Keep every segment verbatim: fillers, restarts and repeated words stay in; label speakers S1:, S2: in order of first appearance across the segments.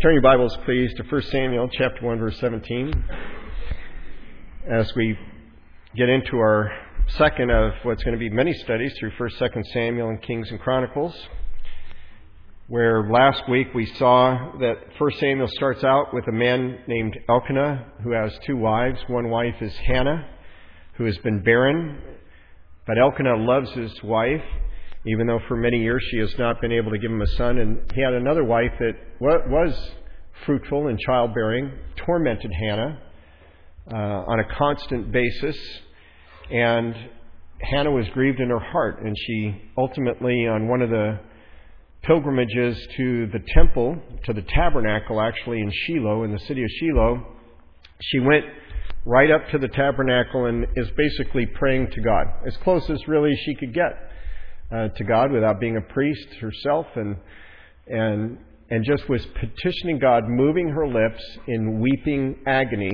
S1: Turn your Bibles, please, to First Samuel chapter one, verse seventeen. As we get into our second of what's going to be many studies through First, Second Samuel and Kings and Chronicles, where last week we saw that First Samuel starts out with a man named Elkanah who has two wives. One wife is Hannah, who has been barren, but Elkanah loves his wife, even though for many years she has not been able to give him a son. And he had another wife that was fruitful in childbearing, tormented Hannah uh, on a constant basis. And Hannah was grieved in her heart, and she ultimately, on one of the pilgrimages to the temple, to the tabernacle actually in Shiloh, in the city of Shiloh, she went right up to the tabernacle and is basically praying to God, as close as really she could get uh, to God without being a priest herself, and and and just was petitioning God, moving her lips in weeping agony,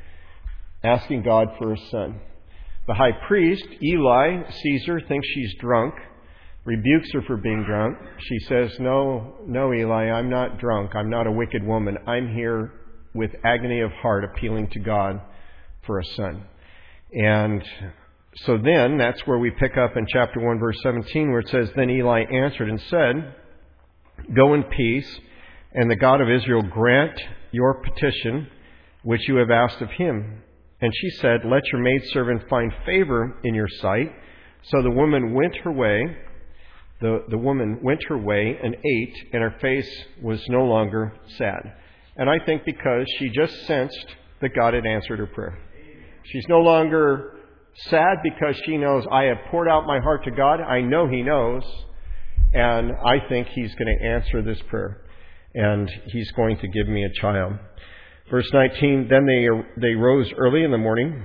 S1: asking God for a son. The high priest, Eli, sees her, thinks she's drunk, rebukes her for being drunk. She says, no, no, Eli, I'm not drunk. I'm not a wicked woman. I'm here with agony of heart appealing to God for a son. And so then, that's where we pick up in chapter one, verse seventeen, where it says, Then Eli answered and said, Go in peace, and the God of Israel grant your petition, which you have asked of him. And she said, Let your maidservant find favor in your sight. So the woman went her way. The, the woman went her way and ate, and her face was no longer sad. And I think because she just sensed that God had answered her prayer. She's no longer sad because she knows, I have poured out my heart to God. I know He knows. And I think He's going to answer this prayer. And He's going to give me a child. Verse nineteen, Then they they rose early in the morning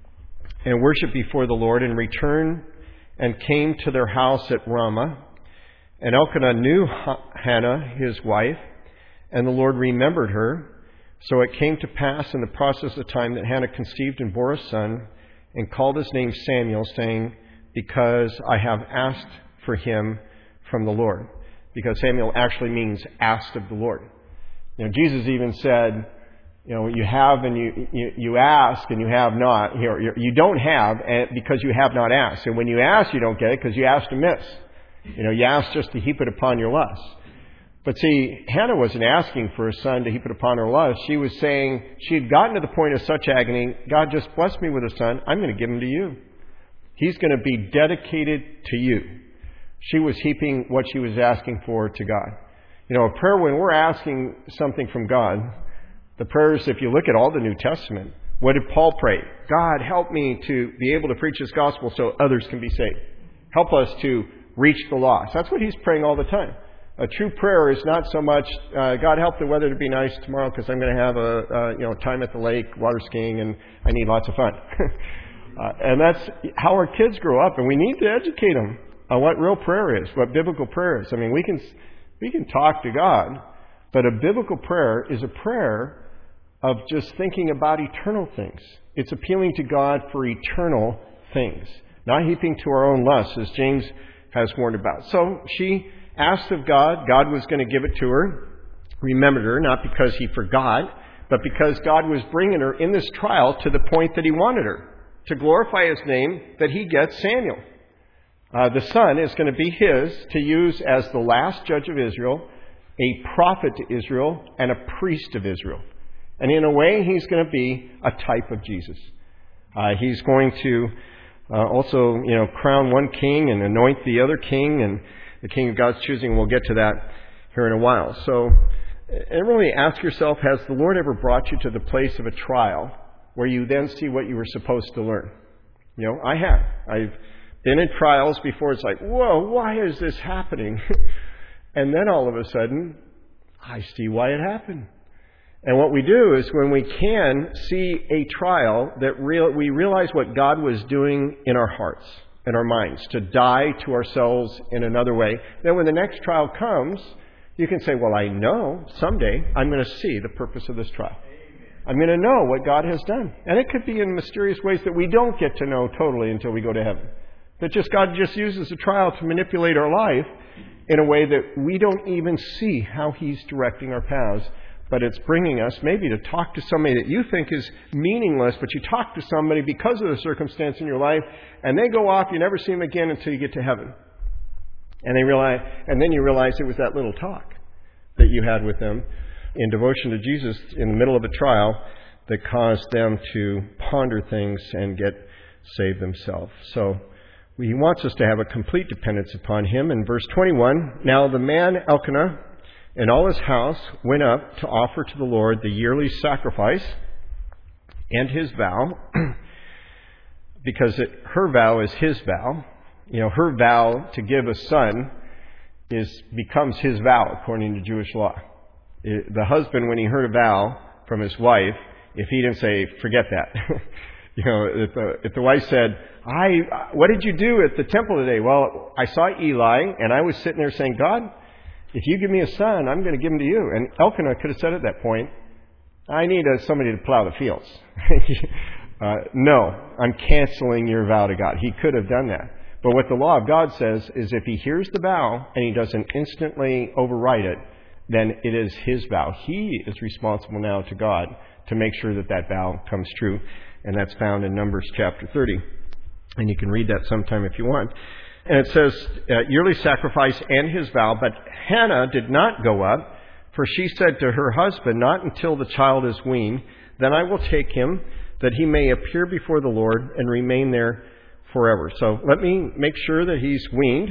S1: and worshipped before the Lord, and returned and came to their house at Ramah. And Elkanah knew Hannah, his wife, and the Lord remembered her. So it came to pass in the process of time that Hannah conceived and bore a son, and called his name Samuel, saying, Because I have asked for him from the Lord. Because Samuel actually means asked of the Lord. You know, Jesus even said, you know, you have and you, you, you ask and you have not. You know, you don't have because you have not asked. And when you ask, you don't get it because you asked amiss. You know, you asked just to heap it upon your lust. But see, Hannah wasn't asking for a son to heap it upon her lust. She was saying she had gotten to the point of such agony, God, just bless me with a son. I'm going to give him to you. He's going to be dedicated to you. She was heaping what she was asking for to God. You know, a prayer, when we're asking something from God, the prayers, if you look at all the New Testament, what did Paul pray? God, help me to be able to preach this gospel so others can be saved. Help us to reach the lost. That's what he's praying all the time. A true prayer is not so much, uh, God, help the weather to be nice tomorrow because I'm going to have a, uh, you know, time at the lake, water skiing, and I need lots of fun. uh, and that's how our kids grow up, and we need to educate them on what real prayer is, what biblical prayer is. I mean, we can we can talk to God, but a biblical prayer is a prayer of just thinking about eternal things. It's appealing to God for eternal things, not heaping to our own lusts, as James has warned about. So she asked of God. God was going to give it to her, remembered her, not because He forgot, but because God was bringing her in this trial to the point that He wanted her, to glorify His name, that He gets Samuel. Uh, the son is going to be His to use as the last judge of Israel, a prophet to Israel, and a priest of Israel. And in a way, He's going to be a type of Jesus. Uh, he's going to uh, also, you know, crown one king and anoint the other king, and the king of God's choosing. We'll get to that here in a while. So, and really ask yourself, has the Lord ever brought you to the place of a trial where you then see what you were supposed to learn? You know, I have. I've been in trials before. It's like, whoa, why is this happening? And then all of a sudden, I see why it happened. And what we do is when we can see a trial, that real, we realize what God was doing in our hearts and our minds, to die to ourselves in another way. Then when the next trial comes, you can say, well, I know someday I'm going to see the purpose of this trial. I'm going to know what God has done. And it could be in mysterious ways that we don't get to know totally until we go to heaven. That just God just uses a trial to manipulate our life in a way that we don't even see how He's directing our paths. but it's bringing us maybe to talk to somebody that you think is meaningless, but you talk to somebody because of the circumstance in your life, and they go off, you never see them again until you get to heaven. And they realize, and then you realize it was that little talk that you had with them in devotion to Jesus in the middle of a trial that caused them to ponder things and get saved themselves. So he wants us to have a complete dependence upon him. In verse twenty-one, now the man Elkanah and all his house went up to offer to the Lord the yearly sacrifice and his vow, because it, her vow is his vow. You know, her vow to give a son is becomes his vow according to Jewish law. It, the husband, when he heard a vow from his wife, if he didn't say, forget that. you know, if the, if the wife said, I, what did you do at the temple today? Well, I saw Eli, and I was sitting there saying, God, if you give me a son, I'm going to give him to you. And Elkanah could have said at that point, I need a, somebody to plow the fields. uh, no, I'm canceling your vow to God. He could have done that. But what the law of God says is if he hears the vow and he doesn't instantly override it, then it is his vow. He is responsible now to God to make sure that that vow comes true. And that's found in Numbers chapter thirty. And you can read that sometime if you want. And it says, uh, yearly sacrifice and his vow. But Hannah did not go up, for she said to her husband, not until the child is weaned, then I will take him, that he may appear before the Lord and remain there forever. So let me make sure that he's weaned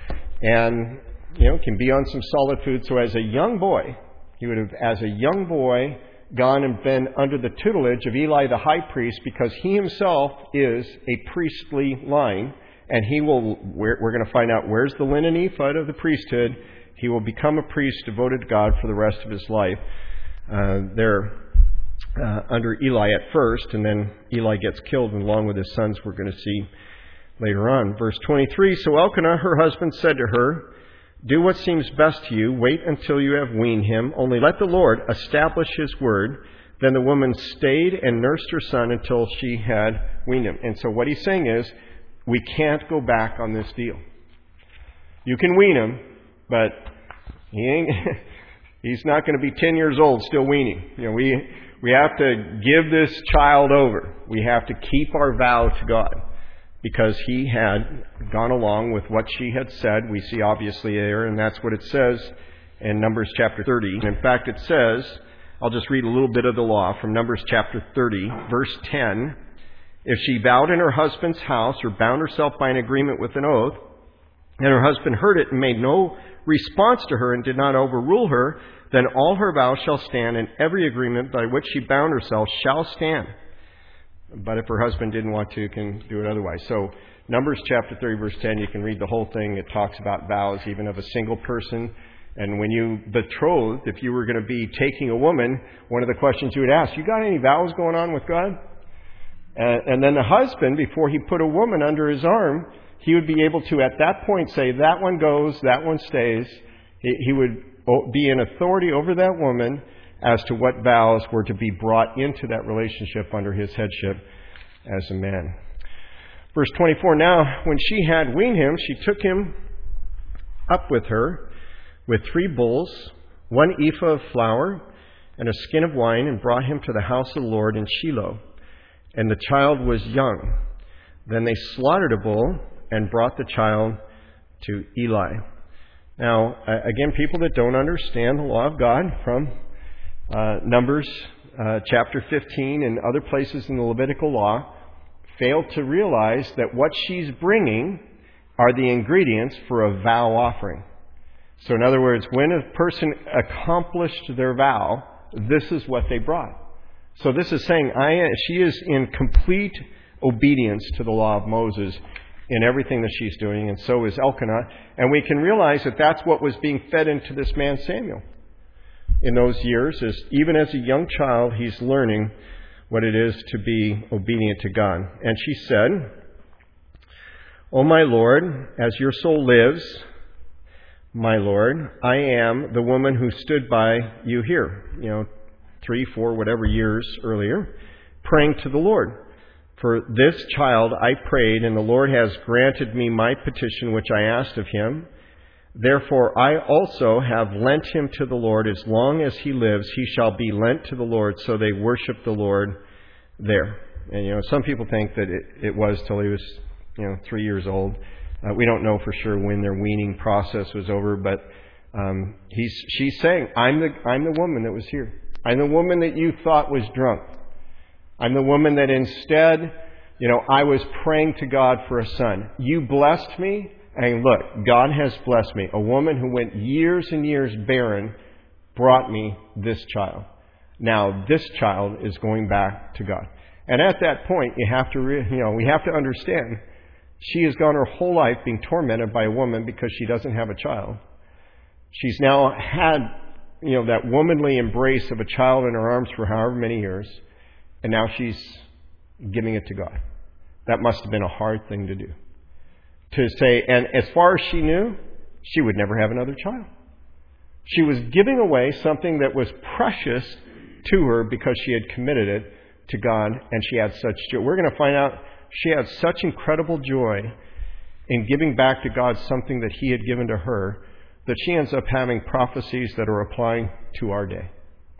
S1: and, you know, can be on some solid food. So as a young boy, he would have, as a young boy, gone and been under the tutelage of Eli the high priest, because he himself is a priestly line. And he will, we're, we're going to find out where's the linen ephod of the priesthood. He will become a priest devoted to God for the rest of his life. Uh, there Uh, under Eli at first, and then Eli gets killed along with his sons, we're going to see later on. Verse twenty-three, so Elkanah, her husband, said to her, do what seems best to you. Wait until you have weaned him. Only let the Lord establish his word. Then the woman stayed and nursed her son until she had weaned him. And so what he's saying is, we can't go back on this deal. You can wean him, but he ain't, he's not going to be ten years old still weaning. You know, we... We have to give this child over. We have to keep our vow to God, because he had gone along with what she had said. We see obviously there, and that's what it says in Numbers chapter thirty. In fact, it says, I'll just read a little bit of the law from Numbers chapter thirty, verse ten. If she vowed in her husband's house or bound herself by an agreement with an oath, and her husband heard it and made no response to her and did not overrule her, then all her vows shall stand, and every agreement by which she bound herself shall stand. But if her husband didn't want to, can do it otherwise. So Numbers chapter thirty, verse ten, you can read the whole thing. It talks about vows, even of a single person. And when you betrothed, if you were going to be taking a woman, one of the questions you would ask, you got any vows going on with God? And, and then the husband, before he put a woman under his arm, he would be able to, at that point, say, that one goes, that one stays. He, he would be in authority over that woman as to what vows were to be brought into that relationship under his headship as a man. Verse twenty-four, now when she had weaned him, she took him up with her with three bulls, one ephah of flour, and a skin of wine, and brought him to the house of the Lord in Shiloh. And the child was young. Then they slaughtered a bull and brought the child to Eli. Now, again, people that don't understand the law of God from uh, Numbers uh, chapter fifteen and other places in the Levitical law fail to realize that what she's bringing are the ingredients for a vow offering. So in other words, when a person accomplished their vow, this is what they brought. So this is saying I, she is in complete obedience to the law of Moses in everything that she's doing, and so is Elkanah. And we can realize that that's what was being fed into this man Samuel in those years. Is even as a young child, he's learning what it is to be obedient to God. And she said, O my Lord, as your soul lives, my Lord, I am the woman who stood by you here, you know, three, four, whatever years earlier, praying to the Lord. For this child I prayed, and the Lord has granted me my petition which I asked of him. Therefore I also have lent him to the Lord. As long as he lives, he shall be lent to the Lord. So they worship the Lord there. And, you know, some people think that it, it was till he was, you know, three years old. Uh, we don't know for sure when their weaning process was over, but um, he's she's saying, I'm the I'm the woman that was here. I'm the woman that you thought was drunk. I'm the woman that instead, you know, I was praying to God for a son. You blessed me, and look, God has blessed me. A woman who went years and years barren brought me this child. Now this child is going back to God. And at that point, you have to, re- you know, we have to understand, she has gone her whole life being tormented by a woman because she doesn't have a child. She's now had, you know, that womanly embrace of a child in her arms for however many years, and now she's giving it to God. That must have been a hard thing to do. To say, and as far as she knew, she would never have another child. She was giving away something that was precious to her because she had committed it to God, and she had such joy. We're going to find out she had such incredible joy in giving back to God something that He had given to her, that she ends up having prophecies that are applying to our day.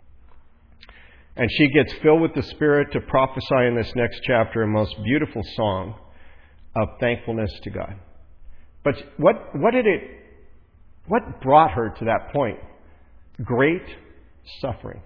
S1: And she gets filled with the Spirit to prophesy in this next chapter a most beautiful song of thankfulness to God. But what what did it what brought her to that point? Great suffering.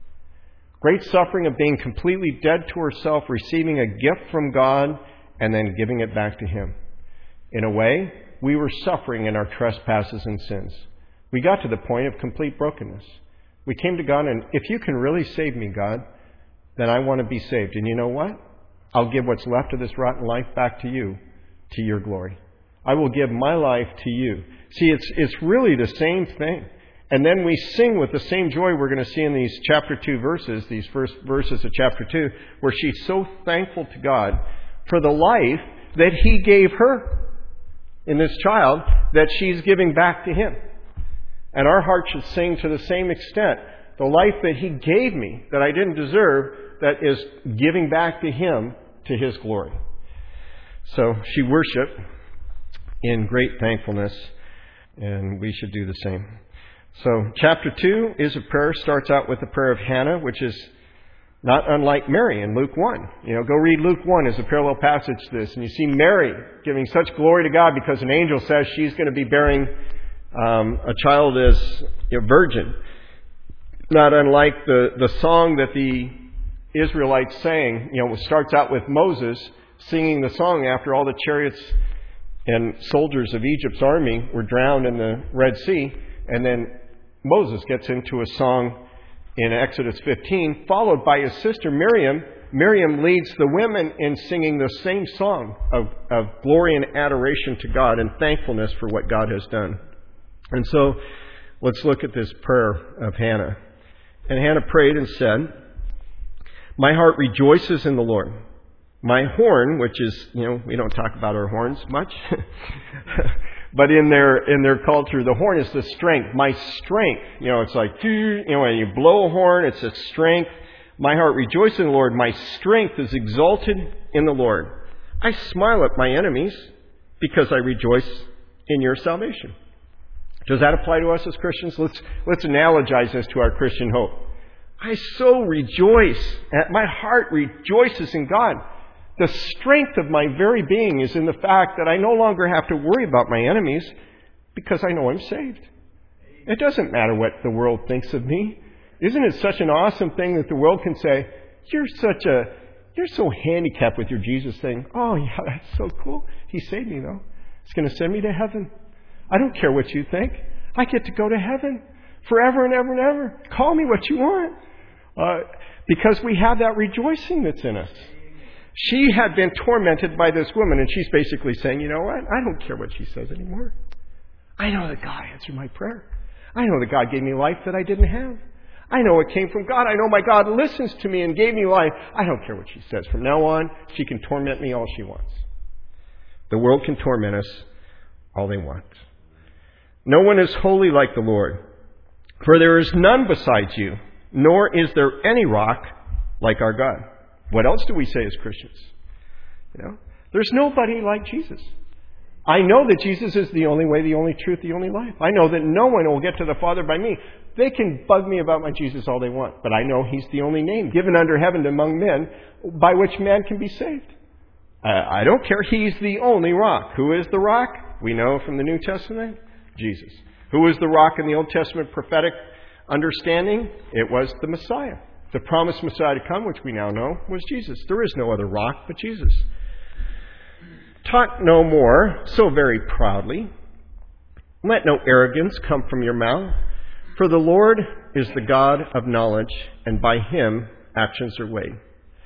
S1: Great suffering of being completely dead to herself, receiving a gift from God, and then giving it back to Him. In a way, we were suffering in our trespasses and sins. We got to the point of complete brokenness. We came to God, and if you can really save me, God, then I want to be saved. And you know what? I'll give what's left of this rotten life back to you, to your glory. I will give my life to you. See, it's it's really the same thing. And then we sing with the same joy we're going to see in these chapter two verses, these first verses of chapter two, where she's so thankful to God for the life that He gave her in this child, that she's giving back to Him. And our heart should sing to the same extent. The life that He gave me, that I didn't deserve, that is giving back to Him to His glory. So she worshiped in great thankfulness, and we should do the same. So chapter two is a prayer, starts out with the prayer of Hannah, which is not unlike Mary in Luke one. You know, go read Luke one as a parallel passage to this, and you see Mary giving such glory to God because an angel says she's going to be bearing um, a child as a virgin. Not unlike the, the song that the Israelites sang, you know, it starts out with Moses singing the song after all the chariots and soldiers of Egypt's army were drowned in the Red Sea, and then Moses gets into a song in Exodus fifteen, followed by his sister Miriam. Miriam leads the women in singing the same song of, of glory and adoration to God and thankfulness for what God has done. And so let's look at this prayer of Hannah. And Hannah prayed and said, "My heart rejoices in the Lord. My horn," which is, you know, we don't talk about our horns much, but in their in their culture, the horn is the strength. My strength, you know, it's like, you know, when you blow a horn, it's a strength. My heart rejoices in the Lord. My strength is exalted in the Lord. I smile at my enemies because I rejoice in your salvation. Does that apply to us as Christians? Let's let's analogize this to our Christian hope. I so rejoice. My heart rejoices in God. The strength of my very being is in the fact that I no longer have to worry about my enemies because I know I'm saved. It doesn't matter what the world thinks of me. Isn't it such an awesome thing that the world can say, you're such a, you're so handicapped with your Jesus thing. Oh yeah, that's so cool. He saved me though. He's going to send me to heaven. I don't care what you think. I get to go to heaven forever and ever and ever. Call me what you want. Uh, because we have that rejoicing that's in us. She had been tormented by this woman, and she's basically saying, you know what? I don't care what she says anymore. I know that God answered my prayer. I know that God gave me life that I didn't have. I know it came from God. I know my God listens to me and gave me life. I don't care what she says. From now on, she can torment me all she wants. The world can torment us all they want. No one is holy like the Lord, for there is none besides you, nor is there any rock like our God. What else do we say as Christians? You know, there's nobody like Jesus. I know that Jesus is the only way, the only truth, the only life. I know that no one will get to the Father by me. They can bug me about my Jesus all they want, but I know He's the only name given under heaven among men by which man can be saved. I don't care. He's the only rock. Who is the rock? We know from the New Testament, Jesus. Who is the rock in the Old Testament prophetic understanding? It was the Messiah. The promised Messiah to come, which we now know, was Jesus. There is no other rock but Jesus. Talk no more so very proudly. Let no arrogance come from your mouth. For the Lord is the God of knowledge, and by Him actions are weighed.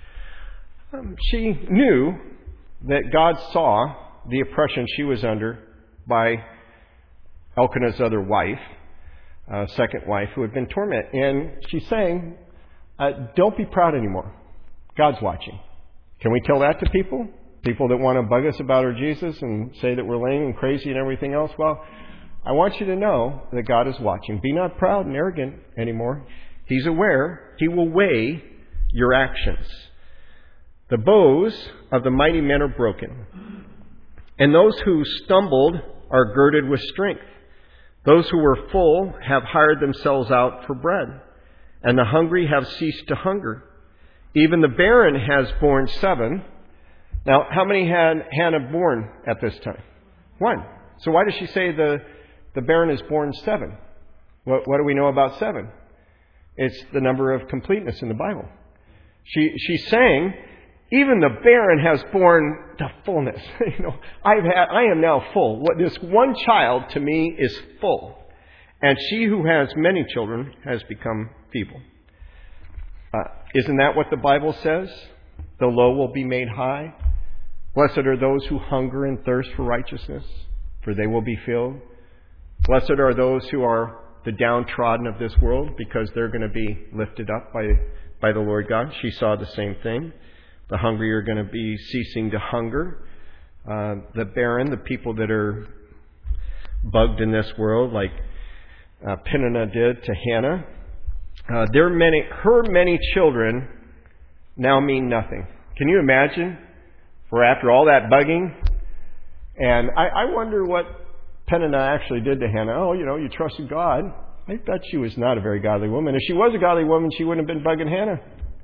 S1: Um, she knew that God saw the oppression she was under by Elkanah's other wife, uh, second wife, who had been tormented. And she's saying, uh, don't be proud anymore. God's watching. Can we tell that to people? People that want to bug us about our Jesus and say that we're lame and crazy and everything else? Well, I want you to know that God is watching. Be not proud and arrogant anymore. He's aware. He will weigh your actions. The bows of the mighty men are broken, and those who stumbled are girded with strength. Those who were full have hired themselves out for bread, and the hungry have ceased to hunger. Even the barren has borne seven. Now, how many had Hannah borne at this time? One. So why does she say the, the barren has borne seven? What, what do we know about seven? It's the number of completeness in the Bible. She, she's saying, even the barren has borne to fullness. you know, I've had, I am now full. What, this one child to me is full. And she who has many children has become feeble. Uh, isn't that what the Bible says? The low will be made high. Blessed are those who hunger and thirst for righteousness, for they will be filled. Blessed are those who are the downtrodden of this world, because they're going to be lifted up by, by the Lord God. She saw the same thing. The hungry are going to be ceasing to hunger. Uh, the barren, the people that are bugged in this world, like uh, Peninnah did to Hannah, uh, their many, her many children now mean nothing. Can you imagine? For after all that bugging, and I, I wonder what Peninnah actually did to Hannah. Oh, you know, you trusted God. I bet she was not a very godly woman. If she was a godly woman, she wouldn't have been bugging Hannah.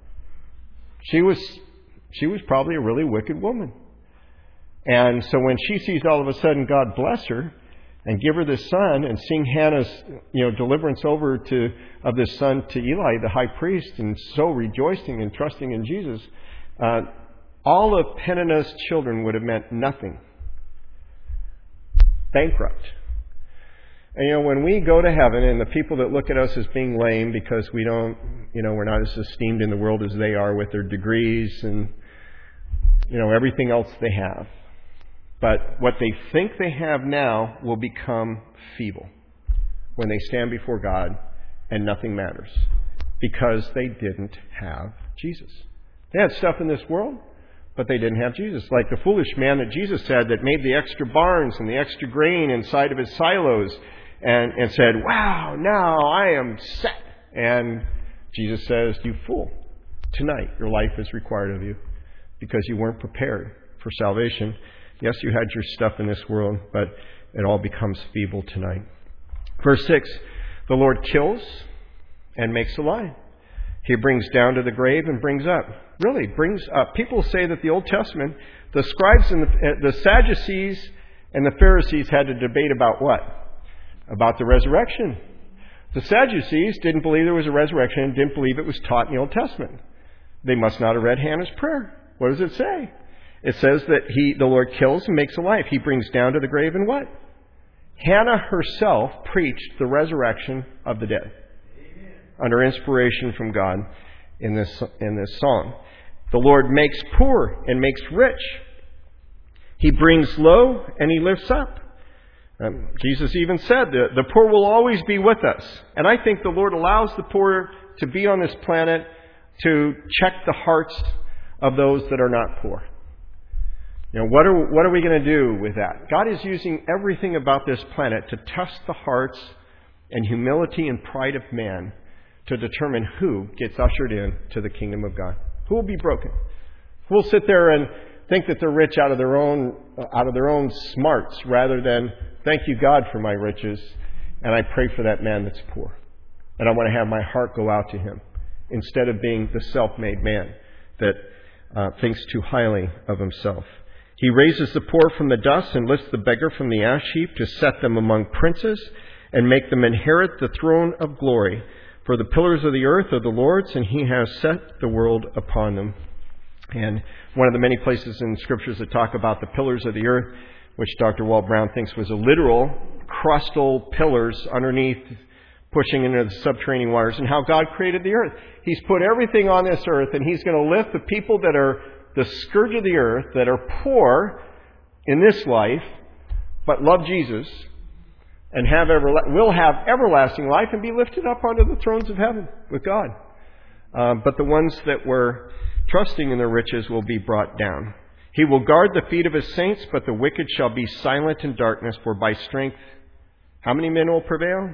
S1: She was, she was probably a really wicked woman. And so when she sees all of a sudden God bless her and give her this son, and seeing Hannah's, you know, deliverance over to of this son to Eli, the high priest, and so rejoicing and trusting in Jesus, uh, all of Peninnah's children would have meant nothing. Bankrupt. And, you know, when we go to heaven, and the people that look at us as being lame because we don't, you know, we're not as esteemed in the world as they are with their degrees and, you know, everything else they have. But what they think they have now will become feeble when they stand before God and nothing matters, because they didn't have Jesus. They had stuff in this world, but they didn't have Jesus. Like the foolish man that Jesus said that made the extra barns and the extra grain inside of his silos and, and said, wow, now I am set. And Jesus says, you fool, tonight your life is required of you, because you weren't prepared for salvation. Yes, you had your stuff in this world, but it all becomes feeble tonight. Verse six, the Lord kills and makes alive. He brings down to the grave and brings up. Really, brings up. People say that the Old Testament, the scribes and the, the Sadducees and the Pharisees had to debate about what? About the resurrection. The Sadducees didn't believe there was a resurrection and didn't believe it was taught in the Old Testament. They must not have read Hannah's prayer. What does it say? It says that he, the Lord kills and makes alive. He brings down to the grave and what? Hannah herself preached the resurrection of the dead. Amen. Under inspiration from God in this, in this song. The Lord makes poor and makes rich. He brings low and He lifts up. Um, Jesus even said that the poor will always be with us. And I think the Lord allows the poor to be on this planet to check the hearts of those that are not poor. You know, what are, what are we going to do with that? God is using everything about this planet to test the hearts and humility and pride of man to determine who gets ushered in to the kingdom of God. Who will be broken? Who will sit there and think that they're rich out of their own out of their own smarts rather than, thank you, God, for my riches, and I pray for that man that's poor. And I want to have my heart go out to him instead of being the self-made man that uh, thinks too highly of himself. He raises the poor from the dust and lifts the beggar from the ash heap to set them among princes and make them inherit the throne of glory. For the pillars of the earth are the Lord's, and he has set the world upon them. And one of the many places in Scriptures that talk about the pillars of the earth, which Doctor Walt Brown thinks was a literal crustal pillars underneath, pushing into the subterranean waters, and how God created the earth. He's put everything on this earth, and he's going to lift the people that are the scourge of the earth, that are poor in this life, but love Jesus, and have everla- will have everlasting life and be lifted up onto the thrones of heaven with God. Uh, but the ones that were trusting in their riches will be brought down. He will guard the feet of his saints, but the wicked shall be silent in darkness, for by strength, how many men will prevail?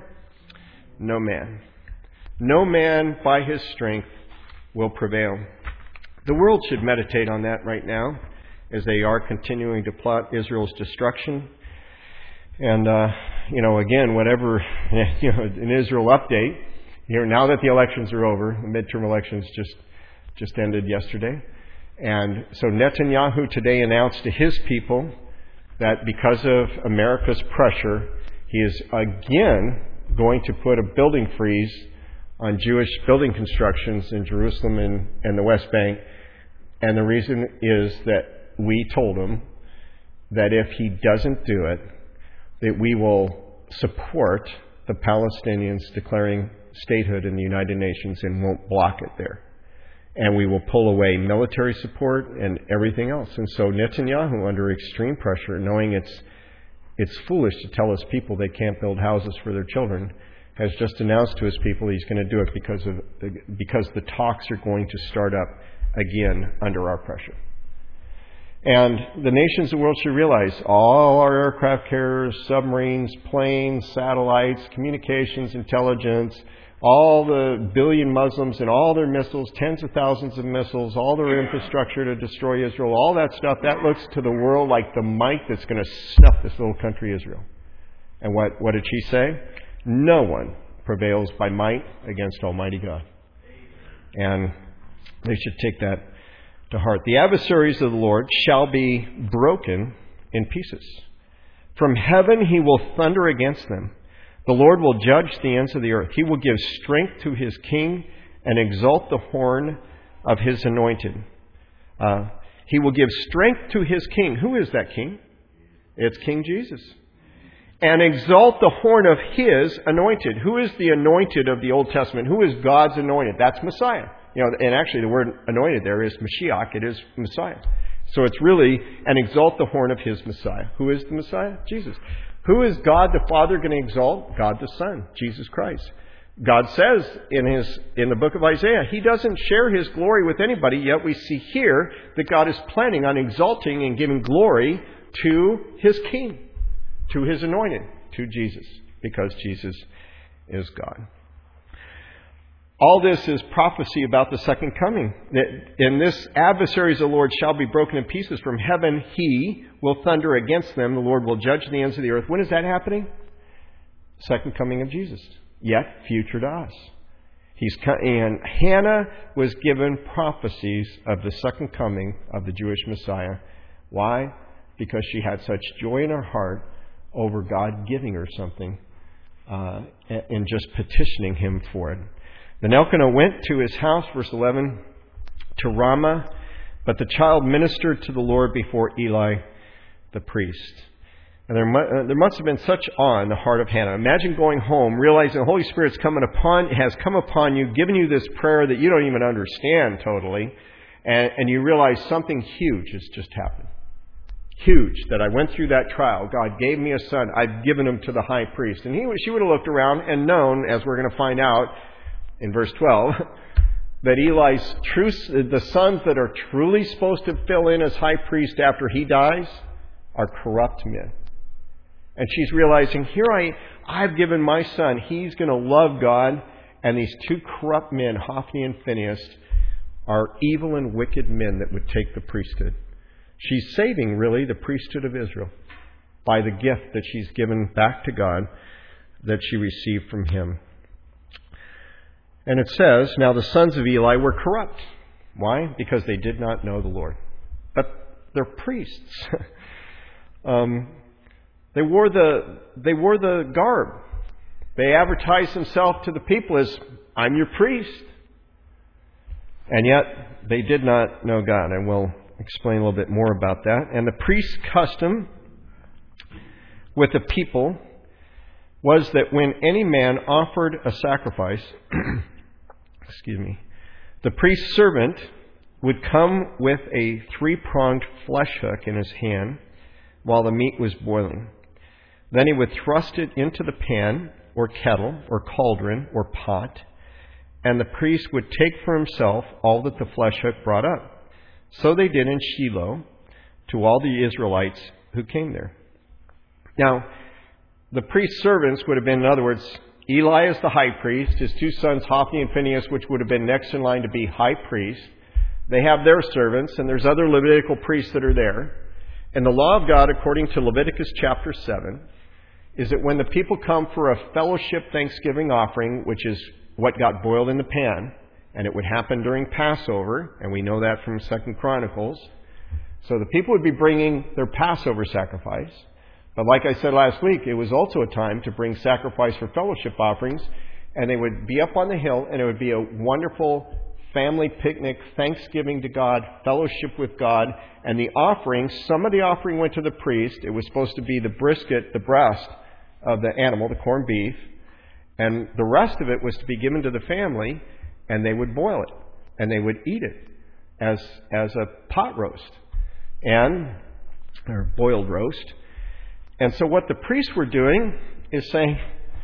S1: No man. No man by his strength will prevail. The world should meditate on that right now as they are continuing to plot Israel's destruction. And, uh, you know, again, whatever, you know, an Israel update, you know, now that the elections are over, the midterm elections just, just ended yesterday. And so Netanyahu today announced to his people that because of America's pressure, he is again going to put a building freeze on Jewish building constructions in Jerusalem and, and the West Bank. And the reason is that we told him that if he doesn't do it, that we will support the Palestinians declaring statehood in the United Nations and won't block it there. And we will pull away military support and everything else. And so Netanyahu, under extreme pressure, knowing it's it's foolish to tell his people they can't build houses for their children, has just announced to his people he's going to do it because of because the talks are going to start up again under our pressure. And the nations of the world should realize all our aircraft carriers, submarines, planes, satellites, communications, intelligence, all the billion Muslims and all their missiles, tens of thousands of missiles, all their infrastructure to destroy Israel, all that stuff, that looks to the world like the might that's going to snuff this little country Israel. And what, what did she say? No one prevails by might against Almighty God. And they should take that to heart. The adversaries of the Lord shall be broken in pieces. From heaven he will thunder against them. The Lord will judge the ends of the earth. He will give strength to his king and exalt the horn of his anointed. Uh, he will give strength to his king. Who is that king? It's King Jesus. And exalt the horn of his anointed. Who is the anointed of the Old Testament? Who is God's anointed? That's Messiah. You know, and actually the word anointed there is Mashiach. It is Messiah. So it's really, and exalt the horn of his Messiah. Who is the Messiah? Jesus. Who is God the Father going to exalt? God the Son, Jesus Christ. God says in his in the book of Isaiah, he doesn't share his glory with anybody, yet we see here that God is planning on exalting and giving glory to his King, to his anointed, to Jesus, because Jesus is God. All this is prophecy about the second coming. In this, adversaries of the Lord shall be broken in pieces. From heaven he will thunder against them. The Lord will judge the ends of the earth. When is that happening? Second coming of Jesus. Yet future to us. He's and Hannah was given prophecies of the second coming of the Jewish Messiah. Why? Because she had such joy in her heart over God giving her something uh, and just petitioning him for it. Then Elkanah went to his house, verse eleven, to Ramah, but the child ministered to the Lord before Eli the priest. And there, mu- there must have been such awe in the heart of Hannah. Imagine going home, realizing the Holy Spirit's coming upon, has come upon you, given you this prayer that you don't even understand totally, and, and you realize something huge has just happened. Huge, that I went through that trial. God gave me a son. I've given him to the high priest. And he, she would have looked around and known, as we're going to find out, in verse twelve, that Eli's true, the sons that are truly supposed to fill in as high priest after he dies are corrupt men. And she's realizing, here I, I've given my son, he's going to love God, and these two corrupt men, Hophni and Phinehas, are evil and wicked men that would take the priesthood. She's saving, really, the priesthood of Israel by the gift that she's given back to God that she received from Him. And it says, now the sons of Eli were corrupt. Why? Because they did not know the Lord. But they're priests. um, they wore the they wore the garb. They advertised themselves to the people as, I'm your priest. And yet, they did not know God. And we'll explain a little bit more about that. And the priest's custom with the people was that when any man offered a sacrifice, excuse me, the priest's servant would come with a three-pronged flesh hook in his hand while the meat was boiling. Then he would thrust it into the pan or kettle or cauldron or pot, and the priest would take for himself all that the flesh hook brought up. So they did in Shiloh to all the Israelites who came there. Now, the priest's servants would have been, in other words, Eli is the high priest, his two sons, Hophni and Phinehas, which would have been next in line to be high priests. They have their servants, and there's other Levitical priests that are there. And the law of God, according to Leviticus chapter seven, is that when the people come for a fellowship thanksgiving offering, which is what got boiled in the pan, and it would happen during Passover, and we know that from Second Chronicles. So the people would be bringing their Passover sacrifice. But like I said last week, it was also a time to bring sacrifice for fellowship offerings, and they would be up on the hill, and it would be a wonderful family picnic, thanksgiving to God, fellowship with God, and the offering, some of the offering went to the priest. It was supposed to be the brisket, the breast of the animal, the corned beef, and the rest of it was to be given to the family, and they would boil it, and they would eat it as as a pot roast, and or boiled roast. And so what the priests were doing is saying,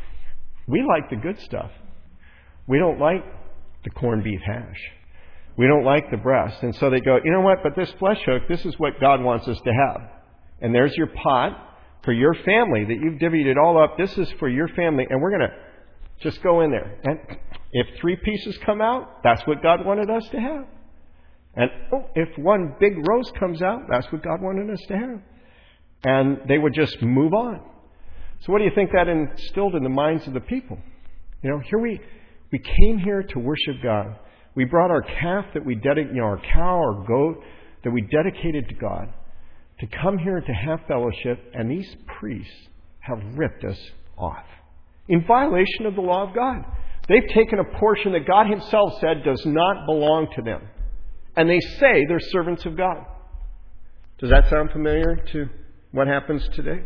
S1: we like the good stuff. We don't like the corned beef hash. We don't like the breast. And so they go, you know what, but this flesh hook, this is what God wants us to have. And there's your pot for your family that you've divvied it all up. This is for your family. And we're going to just go in there. And if three pieces come out, that's what God wanted us to have. And oh, if one big roast comes out, that's what God wanted us to have. And they would just move on. So what do you think that instilled in the minds of the people? You know, here we we came here to worship God. We brought our calf that we dedicated, you know, our cow or goat that we dedicated to God, to come here to have fellowship, and these priests have ripped us off in violation of the law of God. They've taken a portion that God Himself said does not belong to them, and they say they're servants of God. Does that sound familiar to what happens today?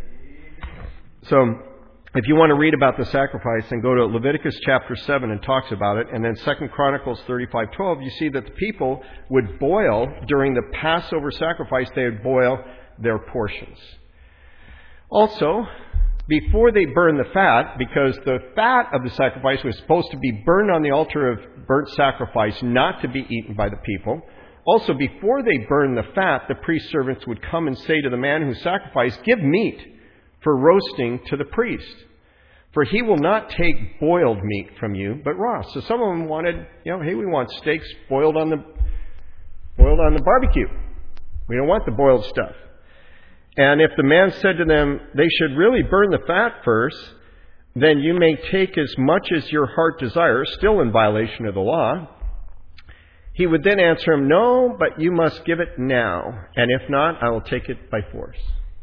S1: So, if you want to read about the sacrifice, then go to Leviticus chapter seven and talks about it. And then Second Chronicles thirty-five twelve, you see that the people would boil, during the Passover sacrifice, they would boil their portions. Also, before they burn the fat, because the fat of the sacrifice was supposed to be burned on the altar of burnt sacrifice, not to be eaten by the people. Also, before they burn the fat, the priest servants would come and say to the man who sacrificed, give meat for roasting to the priest, for he will not take boiled meat from you, but raw. So some of them wanted, you know, hey, we want steaks boiled on the boiled on the barbecue. We don't want the boiled stuff. And if the man said to them, they should really burn the fat first, then you may take as much as your heart desires, still in violation of the law. He would then answer him, no, but you must give it now, and if not, I will take it by force.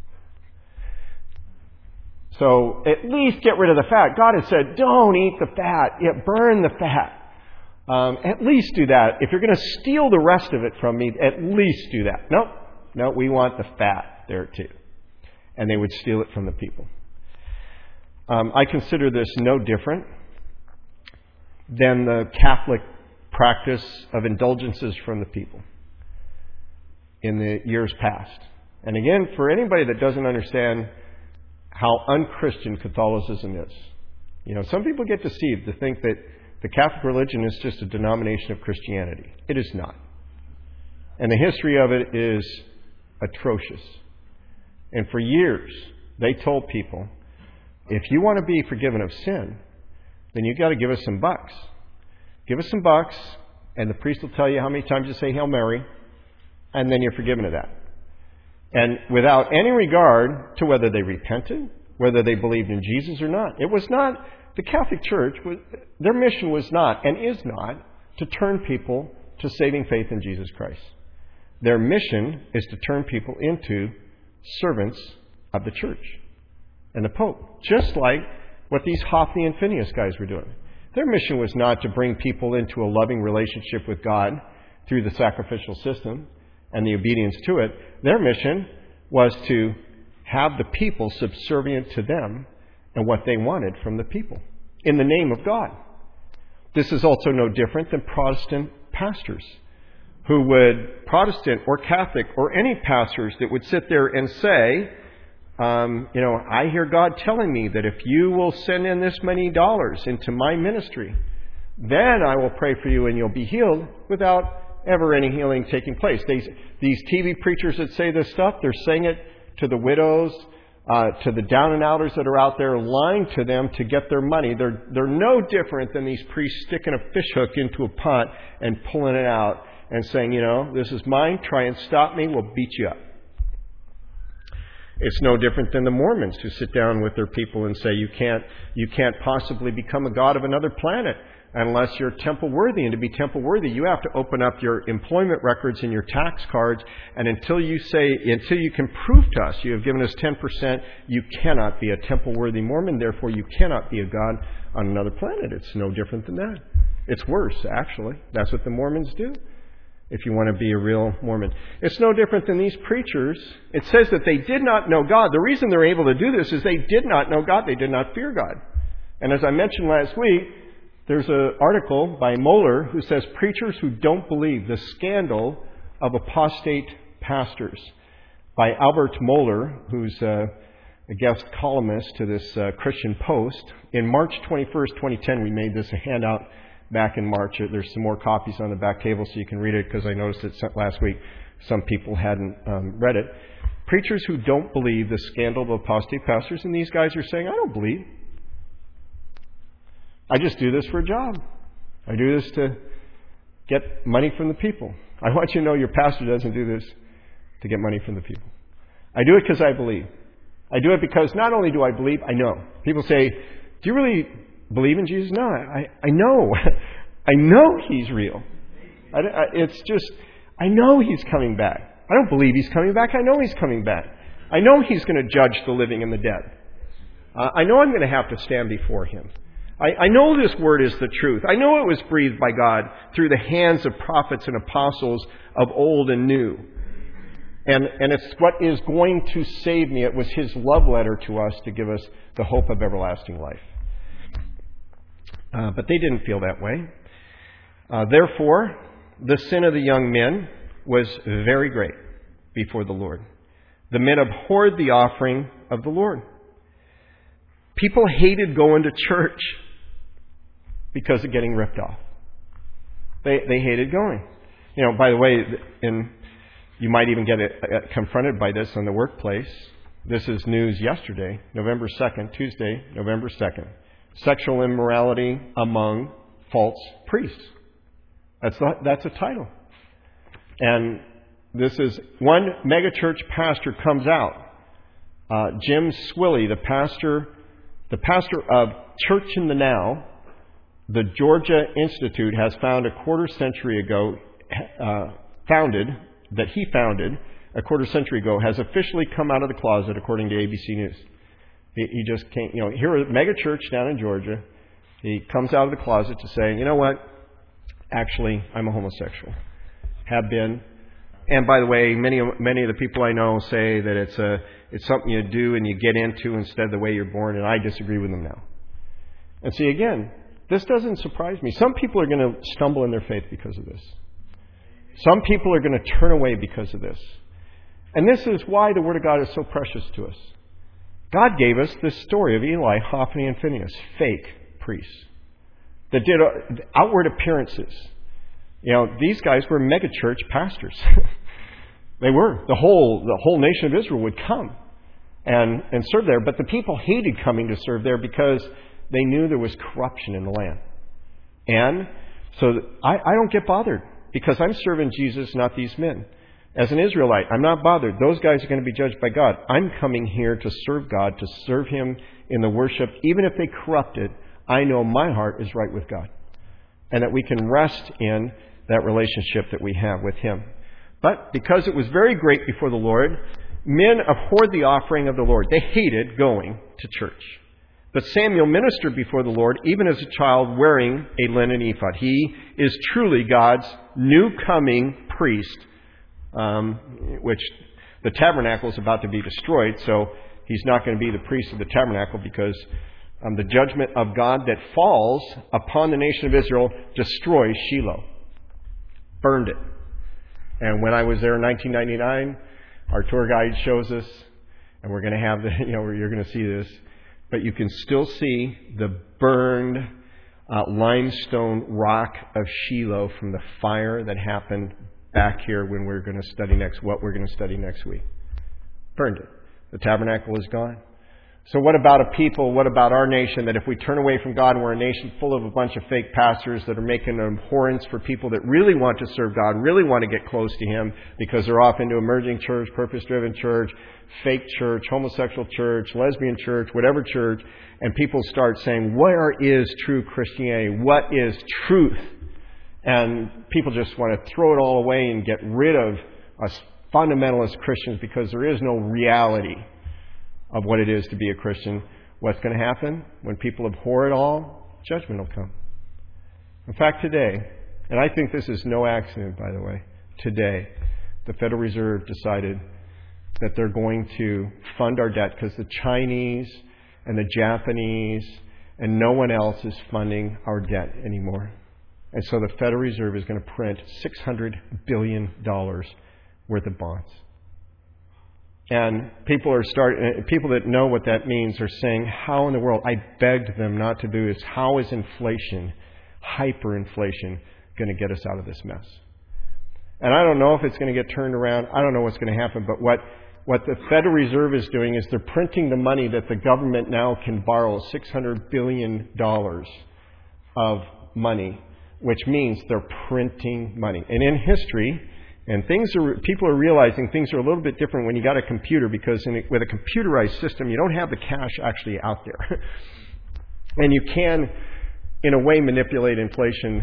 S1: So at least get rid of the fat. God has said, don't eat the fat. Yeah, burn the fat. Um, at least do that. If you're going to steal the rest of it from me, at least do that. No, no, we want the fat there too. And they would steal it from the people. Um, I consider this no different than the Catholic practice of indulgences from the people in the years past. And again, for anybody that doesn't understand how unchristian Catholicism is, you know, some people get deceived to think that the Catholic religion is just a denomination of Christianity. It is not. And the history of it is atrocious. And for years, they told people, if you want to be forgiven of sin, then you've got to give us some bucks. Give us some bucks, and the priest will tell you how many times you say Hail Mary, and then you're forgiven of that. And without any regard to whether they repented, whether they believed in Jesus or not. It was not, the Catholic Church, their mission was not, and is not, to turn people to saving faith in Jesus Christ. Their mission is to turn people into servants of the Church and the Pope. Just like what these Hophni and Phineas guys were doing. Their mission was not to bring people into a loving relationship with God through the sacrificial system and the obedience to it. Their mission was to have the people subservient to them and what they wanted from the people in the name of God. This is also no different than Protestant pastors who would, Protestant or Catholic or any pastors that would sit there and say, um, you know, I hear God telling me that if you will send in this many dollars into my ministry, then I will pray for you and you'll be healed, without ever any healing taking place. These, these T V preachers that say this stuff, they're saying it to the widows, uh, to the down and outers that are out there, lying to them to get their money. They're, they're no different than these priests sticking a fish hook into a pot and pulling it out and saying, you know, this is mine, try and stop me, we'll beat you up. It's no different than the Mormons who sit down with their people and say, you can't, you can't possibly become a god of another planet unless you're temple worthy. And to be temple worthy, you have to open up your employment records and your tax cards. And until you say, until you can prove to us you have given us ten percent, you cannot be a temple worthy Mormon. Therefore, you cannot be a god on another planet. It's no different than that. It's worse, actually. That's what the Mormons do, if you want to be a real Mormon. It's no different than these preachers. It says that they did not know God. The reason they're able to do this is they did not know God. They did not fear God. And as I mentioned last week, there's an article by Moeller who says preachers who don't believe, the scandal of apostate pastors, by Albert Moeller, who's a, a guest columnist to this uh, Christian Post. In March twenty-first, twenty ten, we made this a handout back in March. There's some more copies on the back table so you can read it, because I noticed it last week. Some people hadn't um, read it. Preachers who don't believe, the scandal of apostate pastors, and these guys are saying, I don't believe. I just do this for a job. I do this to get money from the people. I want you to know your pastor doesn't do this to get money from the people. I do it because I believe. I do it because not only do I believe, I know. People say, do you really believe in Jesus? No, I, I know. I know He's real. I, I, it's just, I know He's coming back. I don't believe He's coming back. I know He's coming back. I know He's going to judge the living and the dead. Uh, I know I'm going to have to stand before Him. I, I know this Word is the truth. I know it was breathed by God through the hands of prophets and apostles of old and new. And, and it's what is going to save me. It was His love letter to us to give us the hope of everlasting life. Uh, but they didn't feel that way. Uh, therefore, the sin of the young men was very great before the Lord. The men abhorred the offering of the Lord. People hated going to church because of getting ripped off. They they hated going. You know, by the way, and you might even get it, uh, confronted by this in the workplace. This is news yesterday, November second, Tuesday, November second. Sexual immorality among false priests. That's the, that's a title. And this is one megachurch pastor comes out. Uh, Jim Swilley, the pastor, the pastor of Church in the Now, the Georgia Institute has found a quarter century ago, uh, founded, that he founded a quarter century ago, has officially come out of the closet, according to A B C News. He, he just can't, you know, here at a mega church down in Georgia, he comes out of the closet to say, you know what, actually, I'm a homosexual. Have been. And by the way, many many of the people I know say that it's a it's something you do and you get into instead of the way you're born, and I disagree with them now. And see, again, this doesn't surprise me. Some people are going to stumble in their faith because of this. Some people are going to turn away because of this. And this is why the Word of God is so precious to us. God gave us this story of Eli, Hophni, and Phinehas, fake priests that did outward appearances. You know, these guys were megachurch pastors. They were. The whole the whole nation of Israel would come and, and serve there. But the people hated coming to serve there because they knew there was corruption in the land. And so I, I don't get bothered because I'm serving Jesus, not these men. As an Israelite, I'm not bothered. Those guys are going to be judged by God. I'm coming here to serve God, to serve Him in the worship. Even if they corrupt it, I know my heart is right with God. And that we can rest in that relationship that we have with Him. But because it was very great before the Lord, men abhorred the offering of the Lord. They hated going to church. But Samuel ministered before the Lord, even as a child, wearing a linen ephod. He is truly God's new coming priest, um, which the tabernacle is about to be destroyed, so he's not going to be the priest of the tabernacle because um, the judgment of God that falls upon the nation of Israel destroys Shiloh. Burned it. And when I was there in nineteen ninety-nine, our tour guide shows us, and we're going to have the, you know, you're going to see this, but you can still see the burned uh, limestone rock of Shiloh from the fire that happened back here when we're going to study next, what we're going to study next week. Burned it. The tabernacle is gone. So what about a people, what about our nation, that if we turn away from God and we're a nation full of a bunch of fake pastors that are making an abhorrence for people that really want to serve God, really want to get close to Him because they're off into emerging church, purpose-driven church, fake church, homosexual church, lesbian church, whatever church, and people start saying, where is true Christianity? What is truth? And people just want to throw it all away and get rid of us fundamentalist Christians because there is no reality of what it is to be a Christian. What's going to happen when people abhor it all? Judgment will come. In fact, today, and I think this is no accident, by the way, today, the Federal Reserve decided that they're going to fund our debt because the Chinese and the Japanese and no one else is funding our debt anymore. And so the Federal Reserve is going to print six hundred billion dollars worth of bonds. And people are starting, people that know what that means are saying, how in the world, I begged them not to do this. How is inflation, hyperinflation, going to get us out of this mess? And I don't know if it's going to get turned around. I don't know what's going to happen. But what, what the Federal Reserve is doing is they're printing the money that the government now can borrow, six hundred billion dollars of money, which means they're printing money. And in history, and things are, people are realizing things are a little bit different when you got a computer, because in a, with a computerized system, you don't have the cash actually out there. And you can, in a way, manipulate inflation,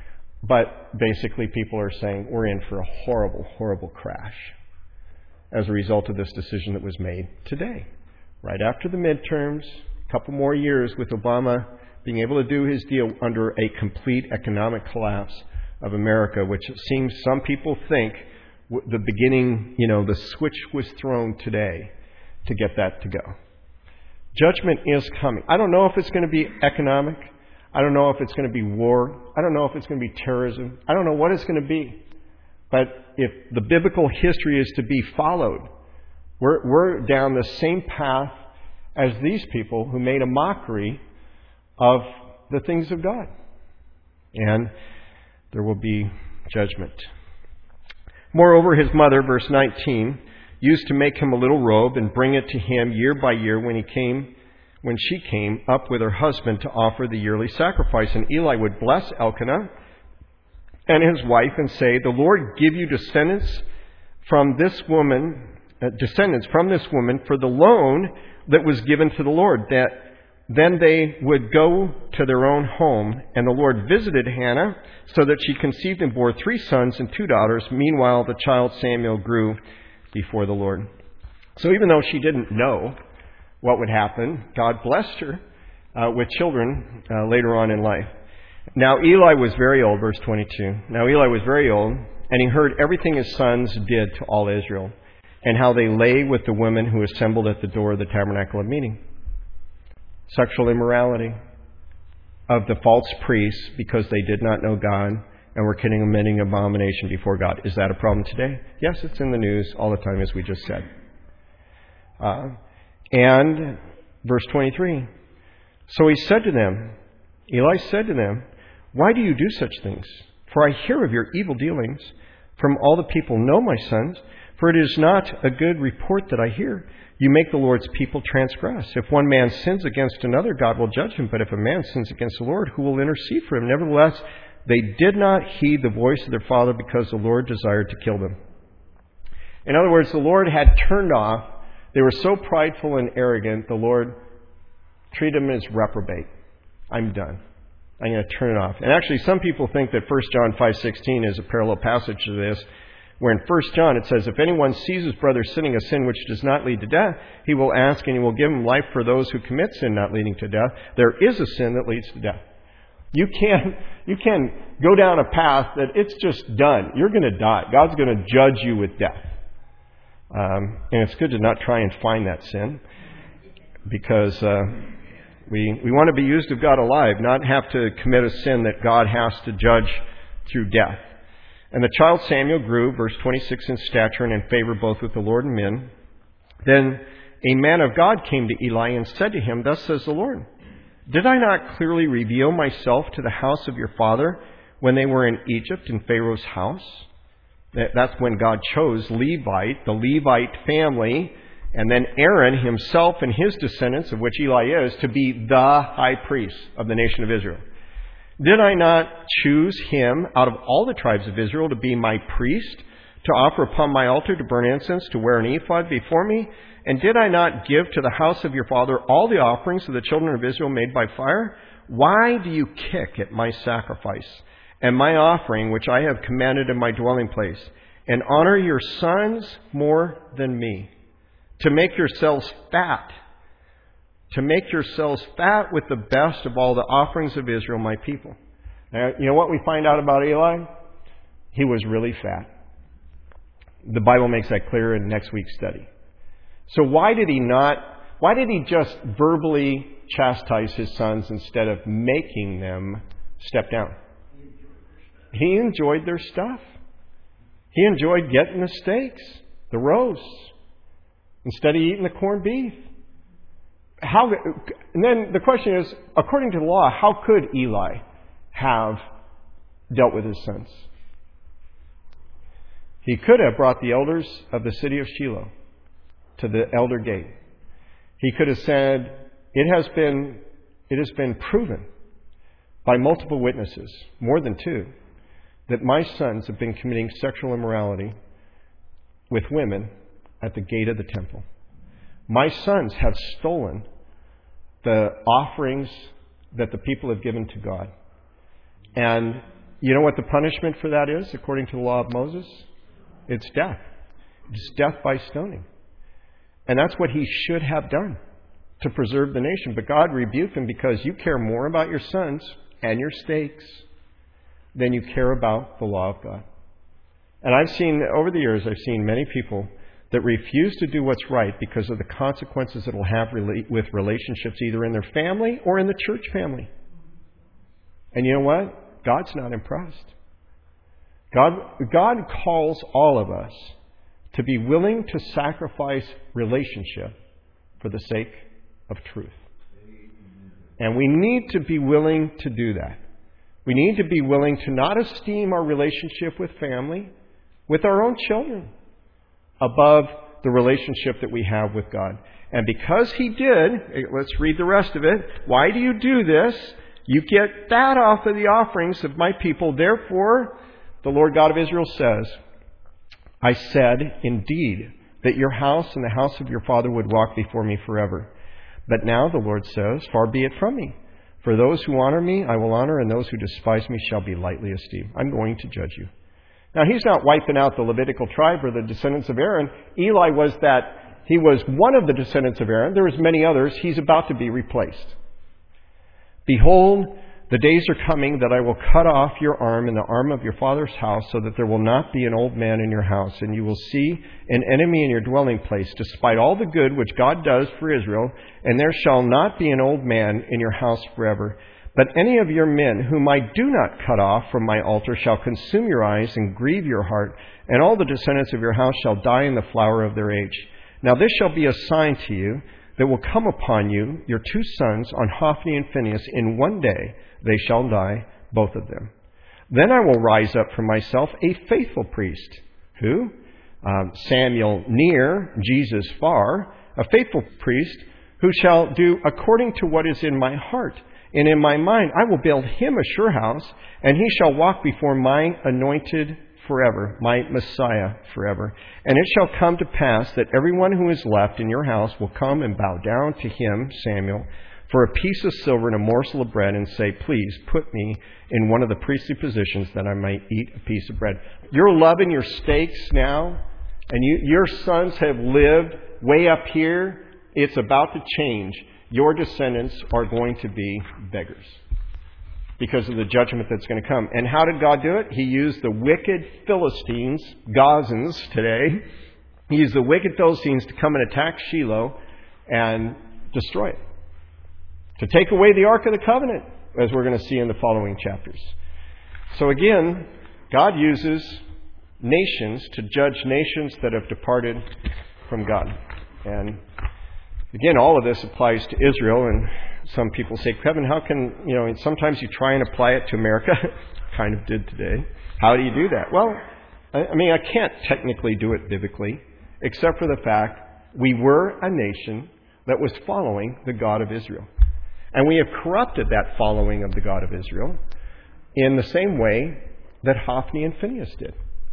S1: but basically people are saying we're in for a horrible, horrible crash as a result of this decision that was made today. Right after the midterms, a couple more years with Obama being able to do his deal under a complete economic collapse of America, which it seems some people think the beginning, you know, the switch was thrown today to get that to go. Judgment is coming. I don't know if it's going to be economic. I don't know if it's going to be war. I don't know if it's going to be terrorism. I don't know what it's going to be. But if the biblical history is to be followed, we're, we're down the same path as these people who made a mockery of the things of God. And there will be judgment. Moreover, his mother, verse nineteen, used to make him a little robe and bring it to him year by year when he came, when she came up with her husband to offer the yearly sacrifice. And Eli would bless Elkanah and his wife and say, "The Lord give you descendants from this woman, uh, descendants from this woman for the loan that was given to the Lord." That then they would go to their own home. And the Lord visited Hannah so that she conceived and bore three sons and two daughters. Meanwhile, the child Samuel grew before the Lord. So even though she didn't know what would happen, God blessed her uh, with children uh, later on in life. Now Eli was very old, verse twenty-two. Now Eli was very old, and he heard everything his sons did to all Israel, and how they lay with the women who assembled at the door of the tabernacle of meeting. Sexual immorality of the false priests because they did not know God and were committing abomination before God. Is that a problem today? Yes, it's in the news all the time, as we just said. Uh, and verse twenty-three. So he said to them, Eli said to them, "Why do you do such things? For I hear of your evil dealings from all the people. No, my sons, for it is not a good report that I hear. You make the Lord's people transgress. If one man sins against another, God will judge him. But if a man sins against the Lord, who will intercede for him?" Nevertheless, they did not heed the voice of their father because the Lord desired to kill them. In other words, the Lord had turned off. They were so prideful and arrogant, the Lord treated them as reprobate. I'm done. I'm going to turn it off. And actually, some people think that First John five sixteen is a parallel passage to this, where in First John it says, if anyone sees his brother sinning a sin which does not lead to death, he will ask and he will give him life for those who commit sin not leading to death. There is a sin that leads to death. You can't, you can go down a path that it's just done. You're going to die. God's going to judge you with death. Um, and it's good to not try and find that sin, because uh, we we want to be used of God alive, not have to commit a sin that God has to judge through death. And the child Samuel grew, verse twenty-six, in stature and in favor both with the Lord and men. Then a man of God came to Eli and said to him, thus says the Lord, did I not clearly reveal myself to the house of your father when they were in Egypt in Pharaoh's house? That's when God chose Levite, the Levite family, and then Aaron himself and his descendants, of which Eli is, to be the high priest of the nation of Israel. Did I not choose him out of all the tribes of Israel to be my priest, to offer upon my altar, to burn incense, to wear an ephod before me? And did I not give to the house of your father all the offerings of the children of Israel made by fire? Why do you kick at my sacrifice and my offering, which I have commanded in my dwelling place, and honor your sons more than me, to make yourselves fat, to make yourselves fat with the best of all the offerings of Israel, my people? Now, you know what we find out about Eli? He was really fat. The Bible makes that clear in next week's study. So why did he not, why did he just verbally chastise his sons instead of making them step down? He enjoyed their stuff. He enjoyed getting the steaks, the roasts, instead of eating the corned beef. How? And then the question is, according to the law, how could Eli have dealt with his sons? He could have brought the elders of the city of Shiloh to the elder gate. He could have said, it has been, it has been proven by multiple witnesses, more than two, that my sons have been committing sexual immorality with women at the gate of the temple. My sons have stolen the offerings that the people have given to God. And you know what the punishment for that is, according to the law of Moses? It's death. It's death by stoning. And that's what he should have done to preserve the nation. But God rebuked him because you care more about your sons and your steaks than you care about the law of God. And I've seen, over the years, I've seen many people that refuse to do what's right because of the consequences it will have with relationships either in their family or in the church family. And you know what? God's not impressed. God, God calls all of us to be willing to sacrifice relationship for the sake of truth. And we need to be willing to do that. We need to be willing to not esteem our relationship with family, with our own children, above the relationship that we have with God. And because he did, let's read the rest of it. Why do you do this? You get fat off of the offerings of my people. Therefore, the Lord God of Israel says, I said, indeed, that your house and the house of your father would walk before me forever. But now, the Lord says, far be it from me. For those who honor me, I will honor, and those who despise me shall be lightly esteemed. I'm going to judge you. Now, he's not wiping out the Levitical tribe or the descendants of Aaron. Eli was that he was one of the descendants of Aaron. There was many others. He's about to be replaced. Behold, the days are coming that I will cut off your arm and the arm of your father's house, so that there will not be an old man in your house, and you will see an enemy in your dwelling place, despite all the good which God does for Israel, and there shall not be an old man in your house forever. But any of your men whom I do not cut off from my altar shall consume your eyes and grieve your heart, and all the descendants of your house shall die in the flower of their age. Now this shall be a sign to you that will come upon you, your two sons, on Hophni and Phinehas, in one day they shall die, both of them. Then I will rise up for myself a faithful priest. Who? Um, Samuel near, Jesus far. A faithful priest who shall do according to what is in my heart. And in my mind I will build him a sure house, and he shall walk before my anointed forever, my Messiah forever. And it shall come to pass that everyone who is left in your house will come and bow down to him, Samuel, for a piece of silver and a morsel of bread, and say, please put me in one of the priestly positions that I might eat a piece of bread. You're loving your steaks now, and you, your sons have lived way up here. It's about to change. Your descendants are going to be beggars because of the judgment that's going to come. And how did God do it? He used the wicked Philistines, Gazans today. He used the wicked Philistines to come and attack Shiloh and destroy it. To take away the Ark of the Covenant, as we're going to see in the following chapters. So again, God uses nations to judge nations that have departed from God. And again, all of this applies to Israel, and some people say, Kevin, how can, you know, and sometimes you try and apply it to America. Kind of did today. How do you do that? Well, I mean, I can't technically do it biblically, except for the fact we were a nation that was following the God of Israel. And we have corrupted that following of the God of Israel in the same way that Hophni and Phinehas did.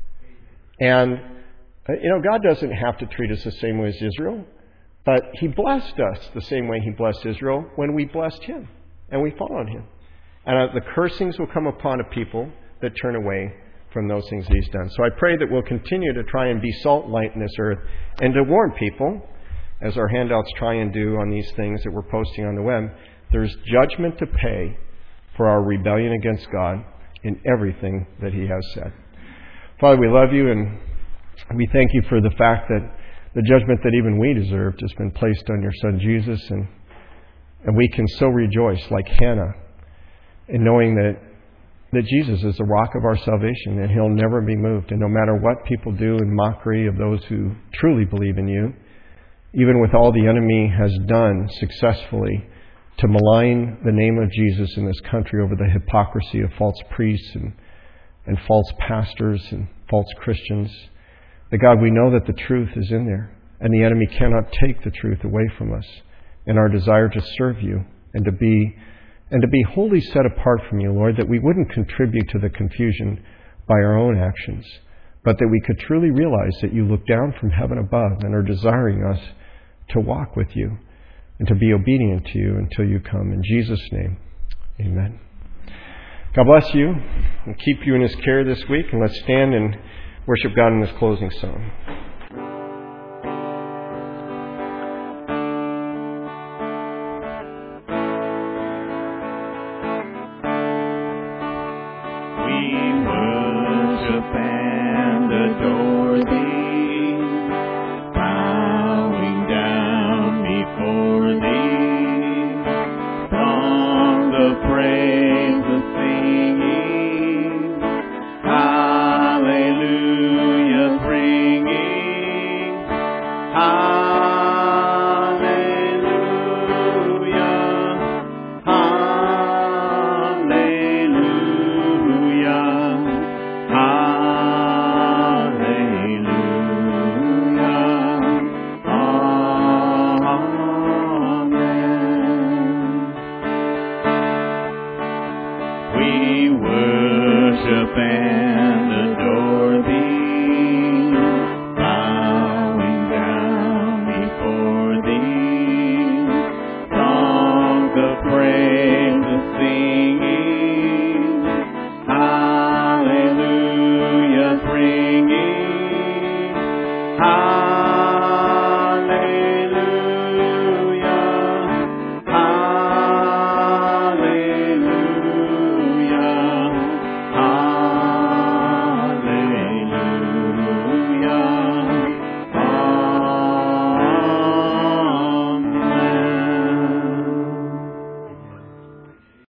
S1: And, you know, God doesn't have to treat us the same way as Israel. But He blessed us the same way He blessed Israel when we blessed Him and we followed Him. And uh, the cursings will come upon a people that turn away from those things that He's done. So I pray that we'll continue to try and be salt and light in this earth and to warn people, as our handouts try and do on these things that we're posting on the web. There's judgment to pay for our rebellion against God in everything that He has said. Father, we love You, and we thank You for the fact that the judgment that even we deserved has been placed on Your Son Jesus, and and we can so rejoice like Hannah in knowing that that Jesus is the rock of our salvation, and He'll never be moved. And no matter what people do in mockery of those who truly believe in You, even with all the enemy has done successfully to malign the name of Jesus in this country over the hypocrisy of false priests and, and false pastors and false Christians, that God, we know that the truth is in there, and the enemy cannot take the truth away from us. And our desire to serve You and to be and to be wholly set apart from You, Lord, that we wouldn't contribute to the confusion by our own actions, but that we could truly realize that You look down from heaven above and are desiring us to walk with You and to be obedient to You until You come. In Jesus' name, amen. God bless you and keep you in His care this week, and let's stand and worship God in this closing song.